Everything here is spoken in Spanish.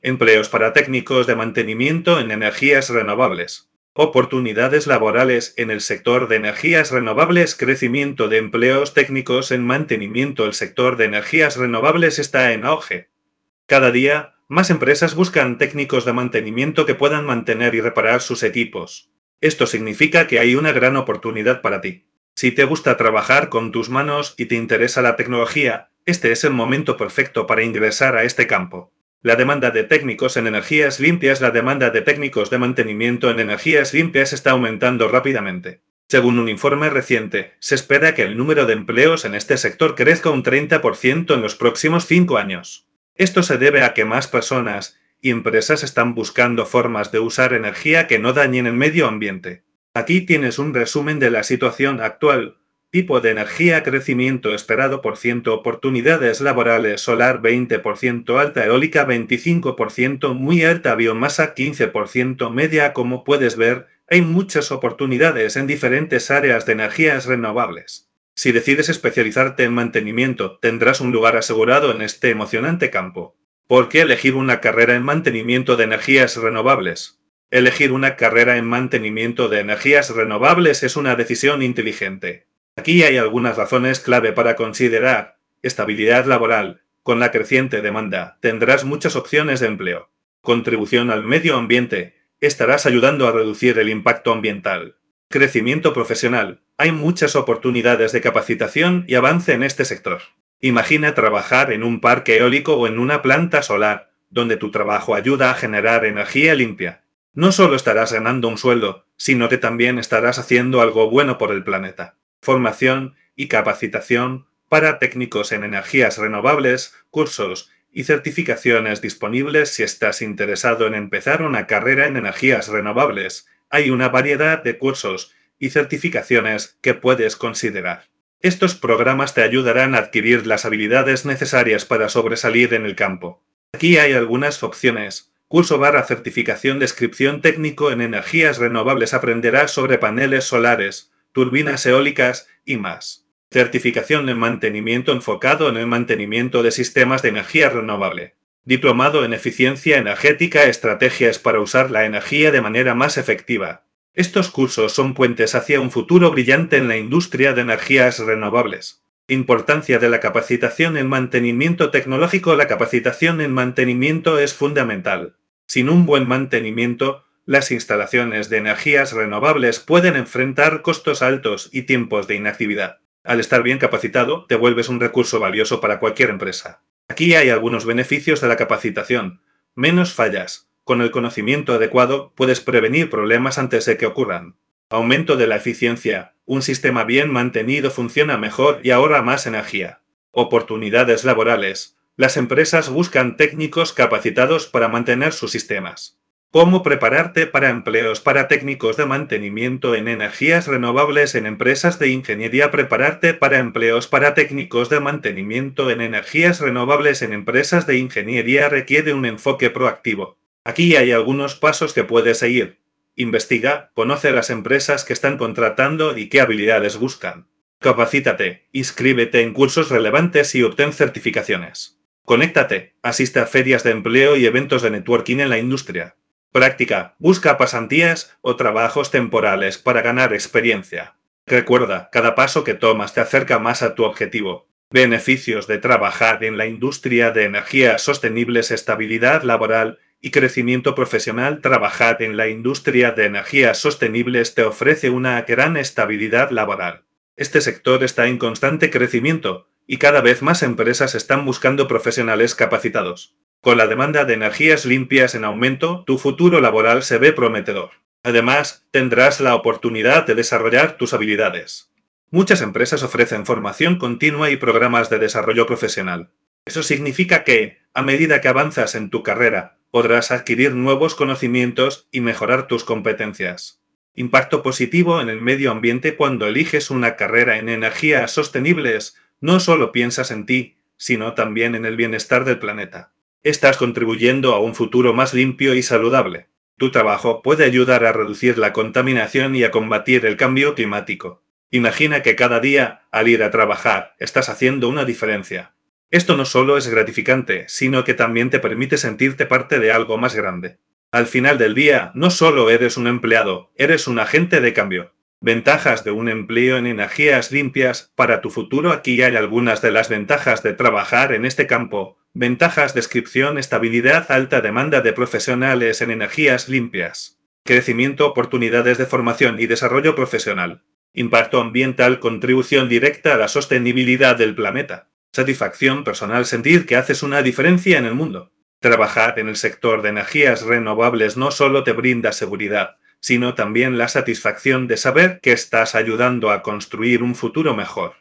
Empleos para técnicos de mantenimiento en energías renovables. Oportunidades laborales en el sector de energías renovables. Crecimiento de empleos técnicos en mantenimiento. El sector de energías renovables está en auge. Cada día, más empresas buscan técnicos de mantenimiento que puedan mantener y reparar sus equipos. Esto significa que hay una gran oportunidad para ti. Si te gusta trabajar con tus manos y te interesa la tecnología, este es el momento perfecto para ingresar a este campo. La demanda de técnicos en energías limpias. La demanda de técnicos de mantenimiento en energías limpias está aumentando rápidamente. Según un informe reciente, se espera que el número de empleos en este sector crezca un 30% en los próximos 5 años. Esto se debe a que más personas y empresas están buscando formas de usar energía que no dañen el medio ambiente. Aquí tienes un resumen de la situación actual. Tipo de energía, crecimiento esperado por ciento, oportunidades laborales, solar 20%, alta eólica 25%, muy alta biomasa 15%, media. Como puedes ver, hay muchas oportunidades en diferentes áreas de energías renovables. Si decides especializarte en mantenimiento, tendrás un lugar asegurado en este emocionante campo. ¿Por qué elegir una carrera en mantenimiento de energías renovables? Elegir una carrera en mantenimiento de energías renovables es una decisión inteligente. Aquí hay algunas razones clave para considerar. Estabilidad laboral. Con la creciente demanda, tendrás muchas opciones de empleo. Contribución al medio ambiente. Estarás ayudando a reducir el impacto ambiental. Crecimiento profesional. Hay muchas oportunidades de capacitación y avance en este sector. Imagina trabajar en un parque eólico o en una planta solar, donde tu trabajo ayuda a generar energía limpia. No solo estarás ganando un sueldo, sino que también estarás haciendo algo bueno por el planeta. Formación y capacitación para técnicos en energías renovables, cursos y certificaciones disponibles. Si estás interesado en empezar una carrera en energías renovables, hay una variedad de cursos y certificaciones que puedes considerar. Estos programas te ayudarán a adquirir las habilidades necesarias para sobresalir en el campo. Aquí hay algunas opciones. Curso/certificación. Descripción técnico en energías renovables. Aprenderás sobre paneles solares, turbinas eólicas y más. Certificación en mantenimiento enfocado en el mantenimiento de sistemas de energía renovable. Diplomado en eficiencia energética. Estrategias para usar la energía de manera más efectiva. Estos cursos son puentes hacia un futuro brillante en la industria de energías renovables. Importancia de la capacitación en mantenimiento tecnológico. La capacitación en mantenimiento es fundamental. Sin un buen mantenimiento, las instalaciones de energías renovables pueden enfrentar costos altos y tiempos de inactividad. Al estar bien capacitado, te vuelves un recurso valioso para cualquier empresa. Aquí hay algunos beneficios de la capacitación. Menos fallas. Con el conocimiento adecuado, puedes prevenir problemas antes de que ocurran. Aumento de la eficiencia. Un sistema bien mantenido funciona mejor y ahorra más energía. Oportunidades laborales. Las empresas buscan técnicos capacitados para mantener sus sistemas. ¿Cómo prepararte para empleos para técnicos de mantenimiento en energías renovables en empresas de ingeniería? Prepararte para empleos para técnicos de mantenimiento en energías renovables en empresas de ingeniería requiere un enfoque proactivo. Aquí hay algunos pasos que puedes seguir. Investiga, conoce las empresas que están contratando y qué habilidades buscan. Capacítate, inscríbete en cursos relevantes y obtén certificaciones. Conéctate, asiste a ferias de empleo y eventos de networking en la industria. Práctica, busca pasantías o trabajos temporales para ganar experiencia. Recuerda, cada paso que tomas te acerca más a tu objetivo. Beneficios de trabajar en la industria de energías sostenibles. Estabilidad laboral y crecimiento profesional. Trabajar en la industria de energías sostenibles te ofrece una gran estabilidad laboral. Este sector está en constante crecimiento y cada vez más empresas están buscando profesionales capacitados. Con la demanda de energías limpias en aumento, tu futuro laboral se ve prometedor. Además, tendrás la oportunidad de desarrollar tus habilidades. Muchas empresas ofrecen formación continua y programas de desarrollo profesional. Eso significa que, a medida que avanzas en tu carrera, podrás adquirir nuevos conocimientos y mejorar tus competencias. Impacto positivo en el medio ambiente. Cuando eliges una carrera en energías sostenibles, no solo piensas en ti, sino también en el bienestar del planeta. Estás contribuyendo a un futuro más limpio y saludable. Tu trabajo puede ayudar a reducir la contaminación y a combatir el cambio climático. Imagina que cada día, al ir a trabajar, estás haciendo una diferencia. Esto no solo es gratificante, sino que también te permite sentirte parte de algo más grande. Al final del día, no solo eres un empleado, eres un agente de cambio. Ventajas de un empleo en energías limpias. Para tu futuro, aquí hay algunas de las ventajas de trabajar en este campo. Ventajas: descripción, estabilidad, alta demanda de profesionales en energías limpias. Crecimiento, oportunidades de formación y desarrollo profesional. Impacto ambiental, contribución directa a la sostenibilidad del planeta. Satisfacción personal, sentir que haces una diferencia en el mundo. Trabajar en el sector de energías renovables no solo te brinda seguridad, sino también la satisfacción de saber que estás ayudando a construir un futuro mejor.